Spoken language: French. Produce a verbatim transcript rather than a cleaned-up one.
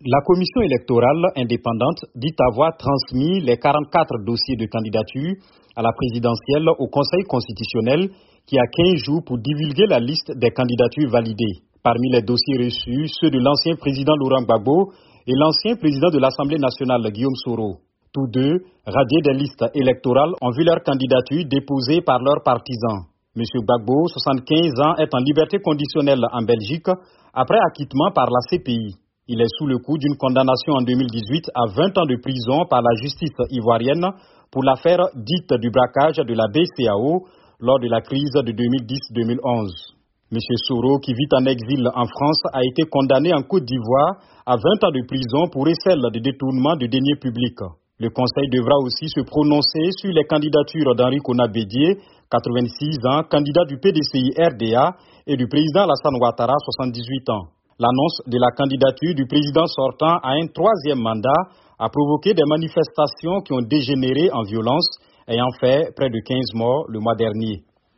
La commission électorale indépendante dit avoir transmis les quarante-quatre dossiers de candidature à la présidentielle au Conseil constitutionnel qui a quinze jours pour divulguer la liste des candidatures validées. Parmi les dossiers reçus, ceux de l'ancien président Laurent Gbagbo et l'ancien président de l'Assemblée nationale Guillaume Soro. Tous deux, radiés des listes électorales, ont vu leur candidature déposée par leurs partisans. M. Gbagbo, soixante-quinze ans, est en liberté conditionnelle en Belgique après acquittement par la C P I. Il est sous le coup d'une condamnation en deux mille dix-huit à vingt ans de prison par la justice ivoirienne pour l'affaire dite du braquage de la B C A O lors de la crise de deux mille dix deux mille onze. M. Soro, qui vit en exil en France, a été condamné en Côte d'Ivoire à vingt ans de prison pour recel de détournement de deniers publics. Le Conseil devra aussi se prononcer sur les candidatures d'Henri Konan Bédié, quatre-vingt-six ans, candidat du P D C I R D A, et du président Alassane Ouattara, soixante-dix-huit ans. L'annonce de la candidature du président sortant à un troisième mandat a provoqué des manifestations qui ont dégénéré en violence, ayant fait près de quinze morts le mois dernier.